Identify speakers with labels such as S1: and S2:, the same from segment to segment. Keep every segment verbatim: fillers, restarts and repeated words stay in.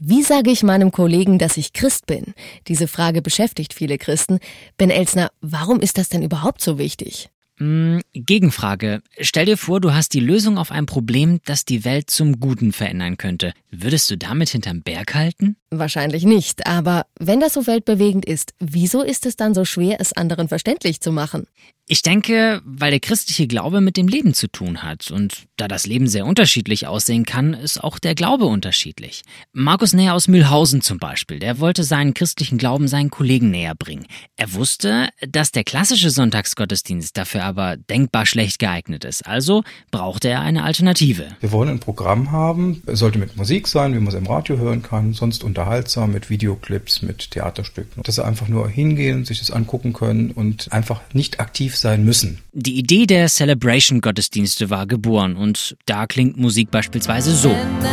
S1: Wie sage ich meinem Kollegen, dass ich Christ bin? Diese Frage beschäftigt viele Christen. Ben Elsner, warum ist das denn überhaupt so wichtig?
S2: Mm, Gegenfrage. Stell dir vor, du hast die Lösung auf ein Problem, das die Welt zum Guten verändern könnte. Würdest du damit hinterm Berg halten?
S1: Wahrscheinlich nicht, aber wenn das so weltbewegend ist, wieso ist es dann so schwer, es anderen verständlich zu machen?
S2: Ich denke, weil der christliche Glaube mit dem Leben zu tun hat. Und da das Leben sehr unterschiedlich aussehen kann, ist auch der Glaube unterschiedlich. Markus Näher aus Mühlhausen zum Beispiel, der wollte seinen christlichen Glauben seinen Kollegen näher bringen. Er wusste, dass der klassische Sonntagsgottesdienst dafür aber denkbar schlecht geeignet ist. Also brauchte er eine Alternative.
S3: Wir wollen ein Programm haben, es sollte mit Musik sein, wie man es im Radio hören kann, sonst unterhaltsam mit Videoclips, mit Theaterstücken. Dass sie einfach nur hingehen, sich das angucken können und einfach nicht aktiv sein müssen.
S2: Die Idee der Celebration-Gottesdienste war geboren und da klingt Musik beispielsweise so.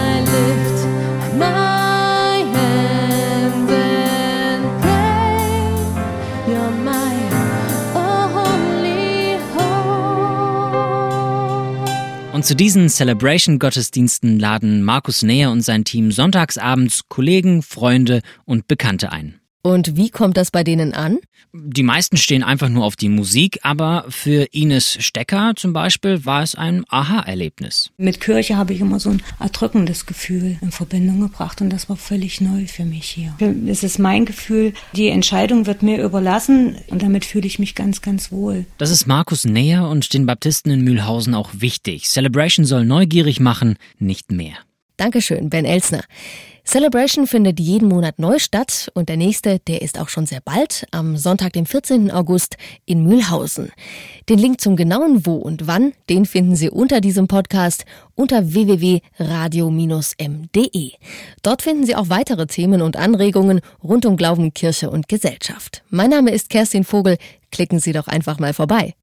S2: Und zu diesen Celebration-Gottesdiensten laden Markus Näher und sein Team sonntagsabends Kollegen, Freunde und Bekannte ein.
S1: Und wie kommt das bei denen an?
S2: Die meisten stehen einfach nur auf die Musik, aber für Ines Stecker zum Beispiel war es ein Aha-Erlebnis.
S4: Mit Kirche habe ich immer so ein erdrückendes Gefühl in Verbindung gebracht und das war völlig neu für mich hier. Es ist mein Gefühl, die Entscheidung wird mir überlassen und damit fühle ich mich ganz, ganz wohl.
S2: Das ist Markus Näher und den Baptisten in Mühlhausen auch wichtig. Celebration soll neugierig machen, nicht mehr.
S1: Dankeschön, Ben Elsner. Celebration findet jeden Monat neu statt und der nächste, der ist auch schon sehr bald, am Sonntag, dem vierzehnten August in Mühlhausen. Den Link zum genauen Wo und Wann, den finden Sie unter diesem Podcast unter w w w punkt radio m punkt d e. Dort finden Sie auch weitere Themen und Anregungen rund um Glauben, Kirche und Gesellschaft. Mein Name ist Kerstin Vogel, klicken Sie doch einfach mal vorbei.